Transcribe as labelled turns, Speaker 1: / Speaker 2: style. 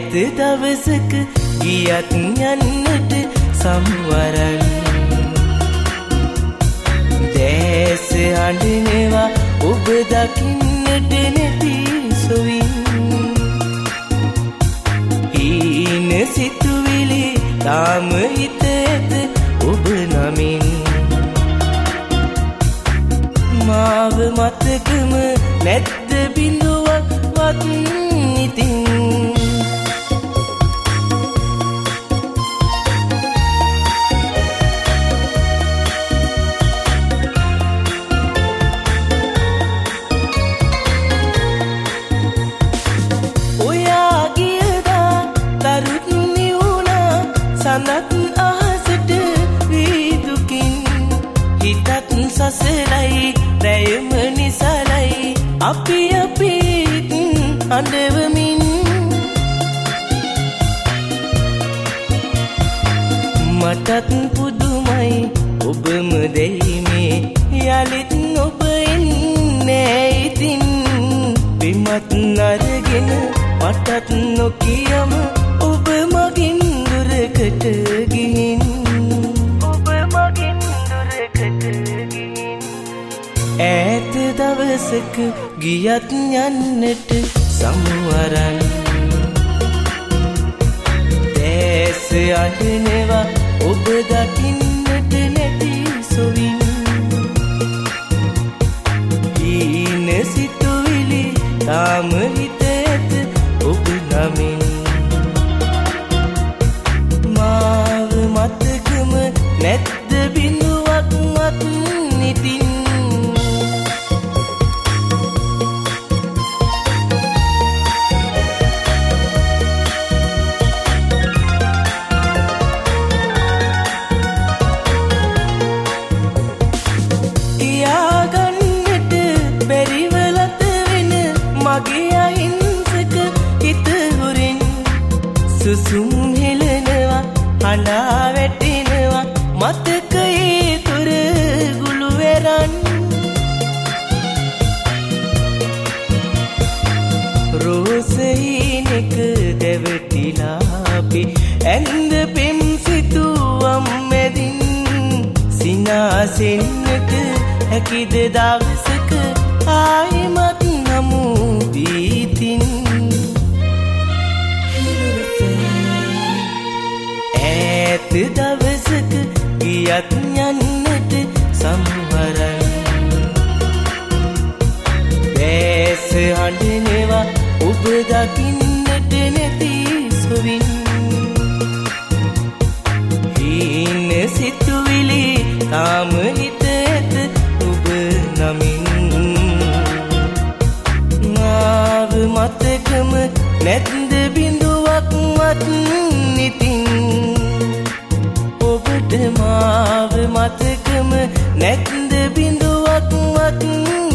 Speaker 1: ඈත දවසක ගියත් යන්නට සම්වරන් දැස අඬනවා ඔබ දකින්නට නැති සොවින් හීන සිතුවිලි තාම හිත ඇත ඔබ නමින් මාව මතකම නැද්ද බිඳුවක් වත් ඉතින් සඳත් අහසට වීදුකින් හිතත් සසලයි රැයම නිසලයි අපි අඬවමින් මටත් පුදුමයි ඔබම දෙහිමේ යලිත් ඔබ එන්නේ ඉතින් බිමත් අරගෙන මටත් නොකියම ඔබ මගින් දුරකට ගිහින් ඈත දවසක ගියත් යන්නට සමුවරන් දැස අඬනවා ඔබ දකින්නට නැති සොවින් හීන සිතුවිලි තාම හිත ඇත ඔබ නමින් මාව මතකම නැද්ද බිඳුවක් වත් ඉතින් කියාගන්නට බැරිවලත වෙන මගේ අහිංසක හිත හොරෙන් සුසුම් හෙලනවා හඬා වැටෙනවා මතකයේ තොර ගුළු වෙරන් රෝසහිනක දැවටිලා අපි ඇඳ පෙම් සිතුවම් මැදින් සිනාසෙන්නට හැකිද දවසක ආයිමත් නමු වීතින් ඈත දවසක ගියත් යන්නට සම්වරන් දැස අඬනවා ඔබ දකින්නට නැති සොවින් හීන සිතුවිලි තාම හිත ඇත ඔබ නමින් මාව මතකම නැද්ද බිඳුවක් වත් ඉතින් ඔබට මාව මතකම නැද්ද බිඳුවක් වත්